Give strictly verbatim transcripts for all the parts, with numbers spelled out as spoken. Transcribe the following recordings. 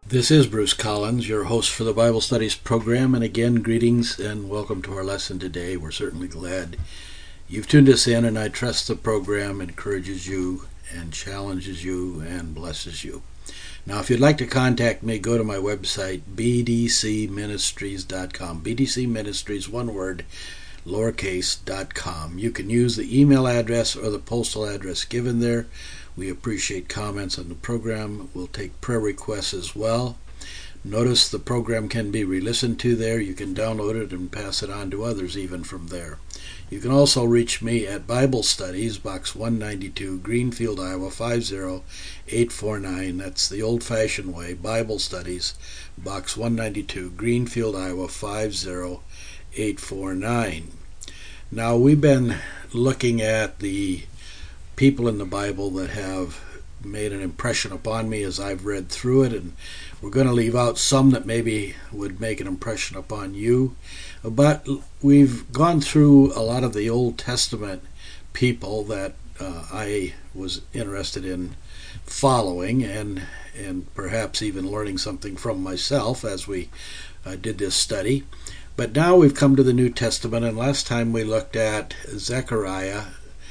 This is Bruce Collins, your host for the Bible Studies program, and again, greetings and welcome to our lesson today. We're certainly glad you've tuned us in, and I trust the program encourages you and challenges you and blesses you. Now, if you'd like to contact me, go to my website, b d c ministries dot com. B D C Ministries, one word, lowercase, dot com. You can use the email address or the postal address given there. We appreciate comments on the program. We'll take prayer requests as well. Notice the program can be re-listened to there. You can download it and pass it on to others even from there. You can also reach me at Bible Studies, Box one ninety-two, Greenfield, Iowa, five zero eight four nine. That's the old-fashioned way. Bible Studies, Box one ninety-two, Greenfield, Iowa, five zero eight four nine. Now, we've been looking at the people in the Bible that have made an impression upon me as I've read through it, and we're going to leave out some that maybe would make an impression upon you. But we've gone through a lot of the Old Testament people that uh, I was interested in following and and perhaps even learning something from myself as we uh, did this study. But now we've come to the New Testament, and last time we looked at Zechariah,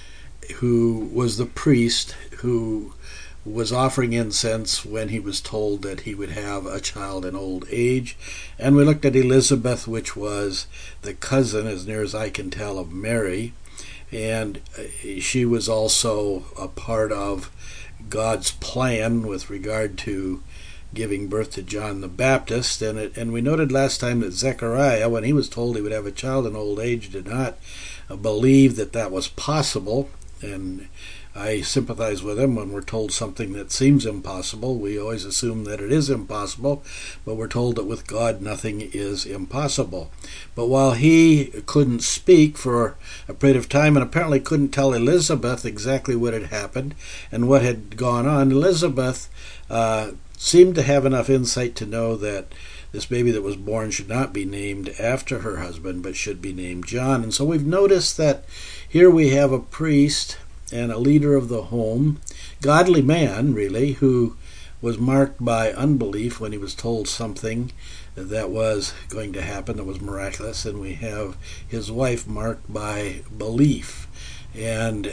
who was the priest who was offering incense when he was told that he would have a child in old age. And we looked at Elizabeth, which was the cousin, as near as I can tell, of Mary. And she was also a part of God's plan with regard to giving birth to John the Baptist. And, it, and we noted last time that Zechariah, when he was told he would have a child in old age, did not believe that that was possible. And I sympathize with him. When we're told something that seems impossible, we always assume that it is impossible, but we're told that with God nothing is impossible. But while he couldn't speak for a period of time and apparently couldn't tell Elizabeth exactly what had happened and what had gone on, Elizabeth uh, seemed to have enough insight to know that this baby that was born should not be named after her husband, but should be named John. And so we've noticed that here we have a priest and a leader of the home, godly man, really, who was marked by unbelief when he was told something that was going to happen that was miraculous. And we have his wife marked by belief. And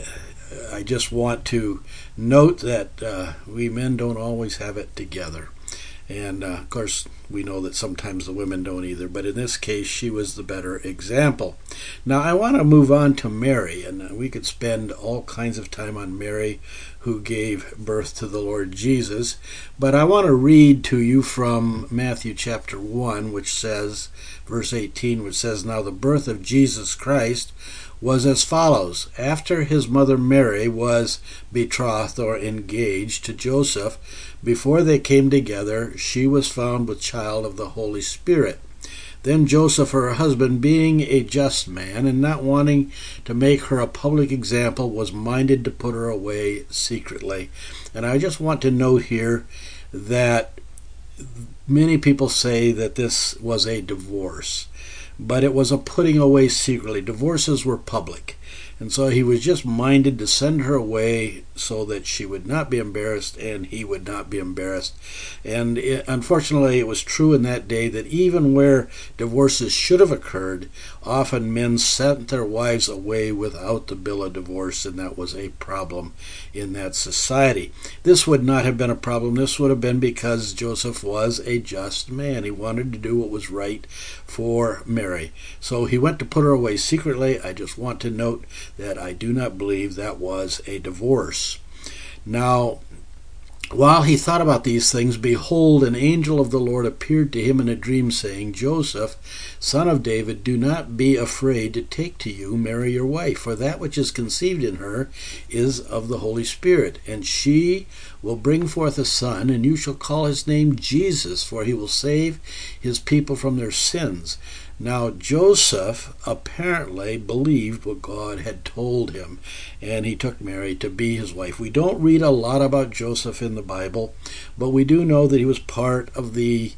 I just want to note that uh, we men don't always have it together. And, uh, of course, we know that sometimes the women don't either. But in this case, she was the better example. Now, I want to move on to Mary. And we could spend all kinds of time on Mary, who gave birth to the Lord Jesus. But I want to read to you from Matthew chapter one, which says, verse eighteen, which says, "Now the birth of Jesus Christ was as follows. After his mother Mary was betrothed or engaged to Joseph, before they came together, she was found with child of the Holy Spirit. Then Joseph, her husband, being a just man and not wanting to make her a public example, was minded to put her away secretly." And I just want to note here that many people say that this was a divorce, but it was a putting away secretly. Divorces were public. And so he was just minded to send her away so that she would not be embarrassed and he would not be embarrassed. And it, unfortunately, it was true in that day that even where divorces should have occurred, often men sent their wives away without the bill of divorce, and that was a problem in that society. This would not have been a problem. This would have been because Joseph was a just man. He wanted to do what was right for Mary. So he went to put her away secretly. I just want to note that I do not believe that was a divorce. Now, while he thought about these things, behold, an angel of the Lord appeared to him in a dream, saying, "Joseph, son of David, do not be afraid to take to you Mary your wife, for that which is conceived in her is of the Holy Spirit. And she will bring forth a son, and you shall call his name Jesus, for he will save his people from their sins." Now, Joseph apparently believed what God had told him, and he took Mary to be his wife. We don't read a lot about Joseph in the Bible, but we do know that he was part of the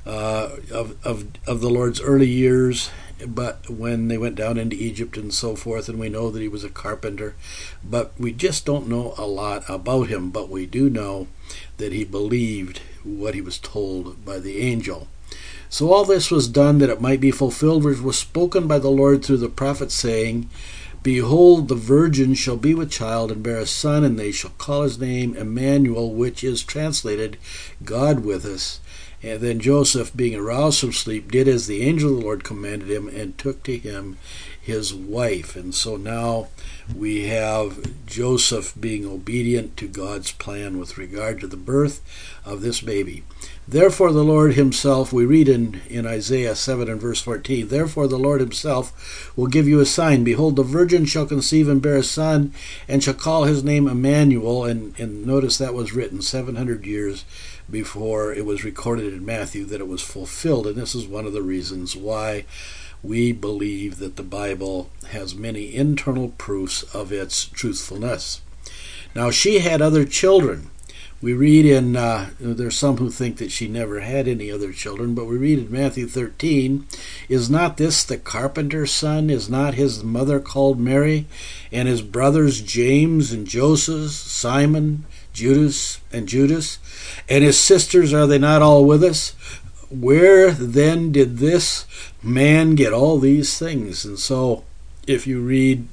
uh, of, of, of the Lord's early years, but when they went down into Egypt and so forth, and we know that he was a carpenter, but we just don't know a lot about him, but we do know that he believed what he was told by the angel. So all this was done that it might be fulfilled which was spoken by the Lord through the prophet, saying, Behold, the virgin shall be with child and bear a son, and they shall call his name Emmanuel, which is translated, God with us. And then Joseph, being aroused from sleep, did as the angel of the Lord commanded him, and took to him his wife. And so now we have Joseph being obedient to God's plan with regard to the birth of this baby. Therefore the Lord himself, we read in, in Isaiah seven and verse fourteen, Therefore the Lord himself will give you a sign. Behold, the virgin shall conceive and bear a son, and shall call his name Emmanuel. And, and notice that was written seven hundred years before it was recorded in Matthew that it was fulfilled. And this is one of the reasons why we believe that the Bible has many internal proofs of its truthfulness. Now, she had other children. We read in, uh, there's some who think that she never had any other children, but we read in Matthew thirteen, Is not this the carpenter's son? Is not his mother called Mary? And his brothers James and Joseph, Simon, Judas, and Judas? And his sisters, are they not all with us? Where then did this man get all these things? And so, if you read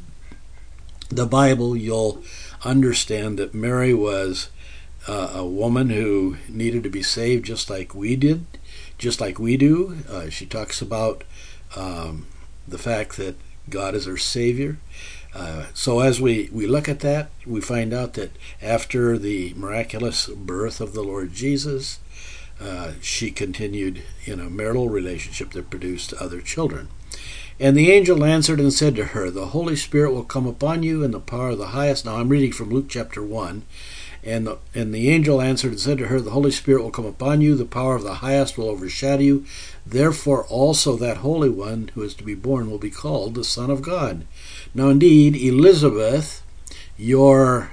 the Bible, you'll understand that Mary was uh, a woman who needed to be saved just like we did, just like we do. Uh, she talks about um, the fact that God is her Savior. Uh, so as we, we look at that, we find out that after the miraculous birth of the Lord Jesus, uh, she continued in a marital relationship that produced other children. And the angel answered and said to her, The Holy Spirit will come upon you, and the power of the highest. Now I'm reading from Luke chapter one. And the, and the angel answered and said to her, The Holy Spirit will come upon you, the power of the highest will overshadow you. Therefore also that Holy One who is to be born will be called the Son of God. Now indeed, Elizabeth, your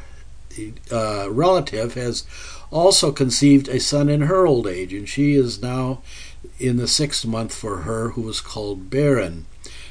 uh, relative, has also conceived a son in her old age, and she is now in the sixth month for her who was called barren.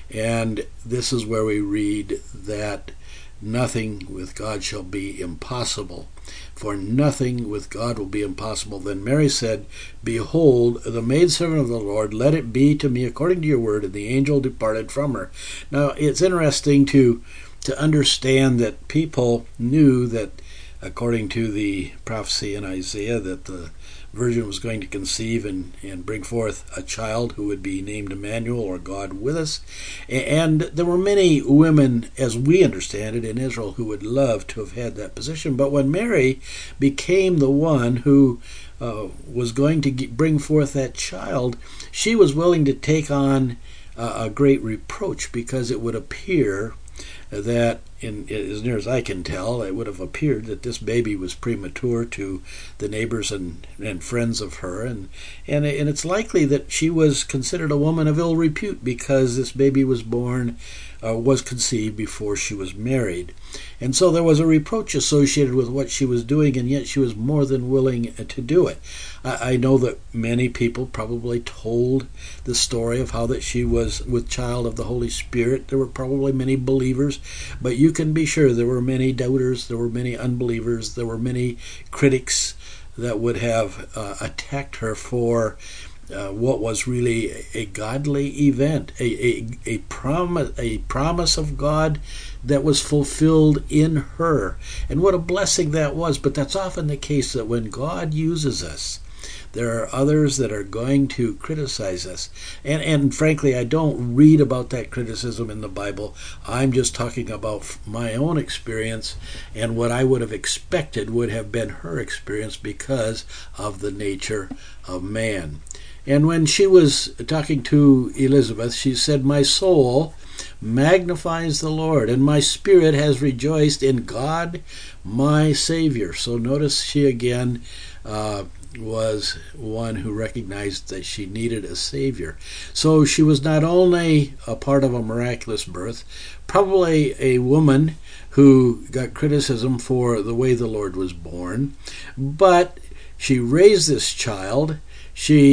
And this is where we read that nothing with God shall be impossible. For nothing with God will be impossible. Then Mary said, Behold, the maidservant of the Lord, let it be to me according to your word. And the angel departed from her. Now, it's interesting to, to understand that people knew that, according to the prophecy in Isaiah, that the virgin was going to conceive and, and bring forth a child who would be named Emmanuel, or God with us. And there were many women, as we understand it, in Israel who would love to have had that position. But when Mary became the one who uh, was going to get, bring forth that child, she was willing to take on uh, a great reproach, because it would appear that, in, as near as I can tell, it would have appeared that this baby was premature to the neighbors and, and friends of her, and, and and it's likely that she was considered a woman of ill repute, because this baby was born, uh, was conceived before she was married. And so there was a reproach associated with what she was doing, and yet she was more than willing to do it. I, I know that many people probably told the story of how that she was with child of the Holy Spirit. There were probably many believers, but you can be sure there were many doubters, there were many unbelievers, there were many critics that would have uh, attacked her for Uh, what was really a, a godly event, a, a, a, promise, a promise of God that was fulfilled in her. And what a blessing that was. But that's often the case, that when God uses us, there are others that are going to criticize us. And, and frankly, I don't read about that criticism in the Bible. I'm just talking about my own experience, and what I would have expected would have been her experience because of the nature of man. And when she was talking to Elizabeth, she said, My soul magnifies the Lord, and my spirit has rejoiced in God, my Savior. So notice she again uh, was one who recognized that she needed a Savior. So she was not only a part of a miraculous birth, probably a woman who got criticism for the way the Lord was born, but she raised this child. She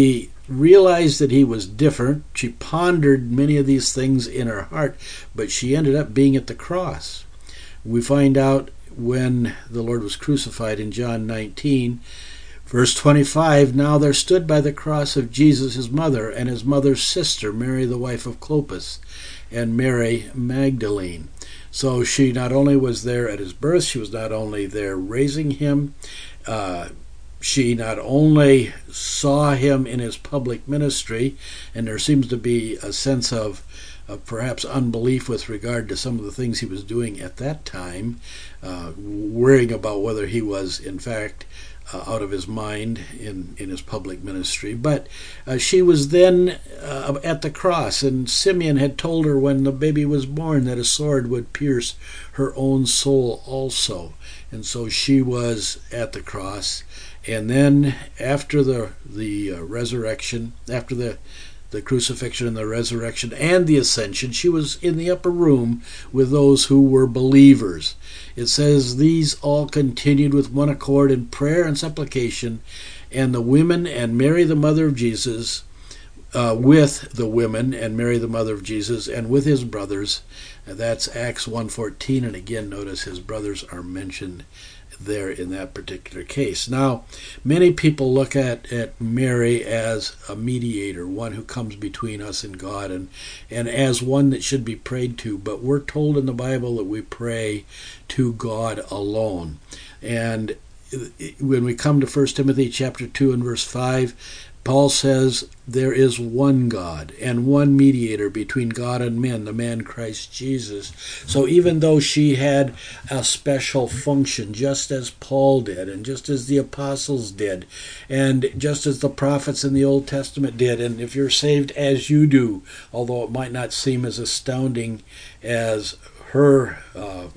realized that he was different. She pondered many of these things in her heart, but she ended up being at the cross. We find out when the Lord was crucified in John nineteen, verse twenty-five, now there stood by the cross of Jesus his mother and his mother's sister, Mary the wife of Clopas, and Mary Magdalene. So she not only was there at his birth, she was not only there raising him, uh, she not only saw him in his public ministry, and there seems to be a sense of, of perhaps unbelief with regard to some of the things he was doing at that time, uh, worrying about whether he was in fact uh, out of his mind in, in his public ministry. But uh, she was then uh, at the cross, and Simeon had told her when the baby was born that a sword would pierce her own soul also. And so she was at the cross. And then after the the uh, resurrection, after the, the crucifixion and the resurrection and the ascension, she was in the upper room with those who were believers. It says, these all continued with one accord in prayer and supplication, and the women and Mary the mother of Jesus, uh, with the women and Mary the mother of Jesus, and with his brothers. And that's Acts one fourteen, and again notice his brothers are mentioned there in that particular case. Now, many people look at, at Mary as a mediator, one who comes between us and God, and, and as one that should be prayed to, but we're told in the Bible that we pray to God alone. And when we come to First Timothy chapter two and verse five, Paul says, there is one God and one mediator between God and men, the man Christ Jesus. So even though she had a special function, just as Paul did, and just as the apostles did, and just as the prophets in the Old Testament did, and if you're saved as you do, although it might not seem as astounding as her uh,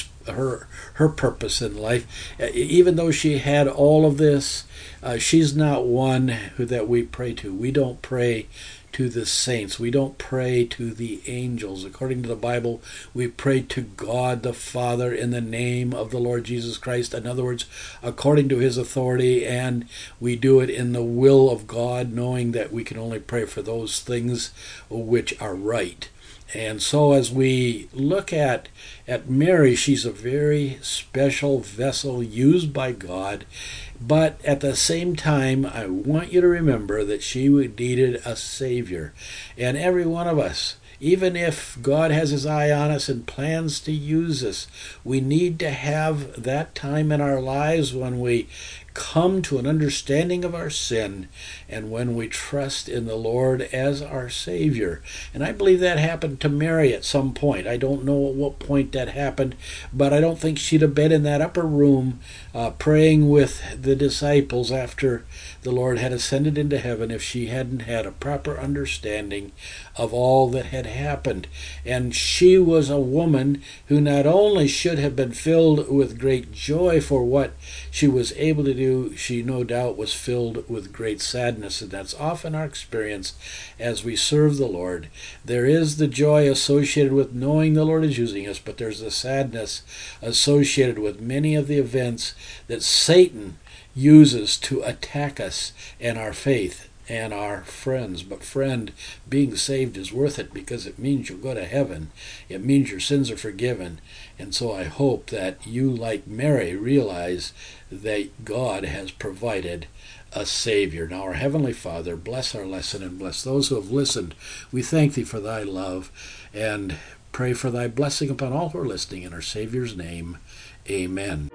her her purpose in life, even though she had all of this, uh, she's not one who that we pray to. We don't pray to the saints. We don't pray to the angels. According to the Bible, we pray to God the Father in the name of the Lord Jesus Christ. In other words, according to his authority, and we do it in the will of God, knowing that we can only pray for those things which are right. And so as we look at, at Mary, she's a very special vessel used by God. But at the same time, I want you to remember that she needed a Savior. And every one of us, even if God has his eye on us and plans to use us, we need to have that time in our lives when we come to an understanding of our sin and when we trust in the Lord as our Savior. And I believe that happened to Mary at some point. I don't know at what point that happened, but I don't think she'd have been in that upper room uh, praying with the disciples after the Lord had ascended into heaven if she hadn't had a proper understanding of all that had happened. And she was a woman who not only should have been filled with great joy for what she was able to do, she no doubt was filled with great sadness, and that's often our experience as we serve the Lord. There is the joy associated with knowing the Lord is using us, but there's the sadness associated with many of the events that Satan uses to attack us and our faith and our friends. But friend, being saved is worth it because it means you'll go to heaven. It means your sins are forgiven. And so I hope that you, like Mary, realize that God has provided a Savior. Now, our Heavenly Father, bless our lesson and bless those who have listened. We thank thee for thy love and pray for thy blessing upon all who are listening in our Savior's name. Amen.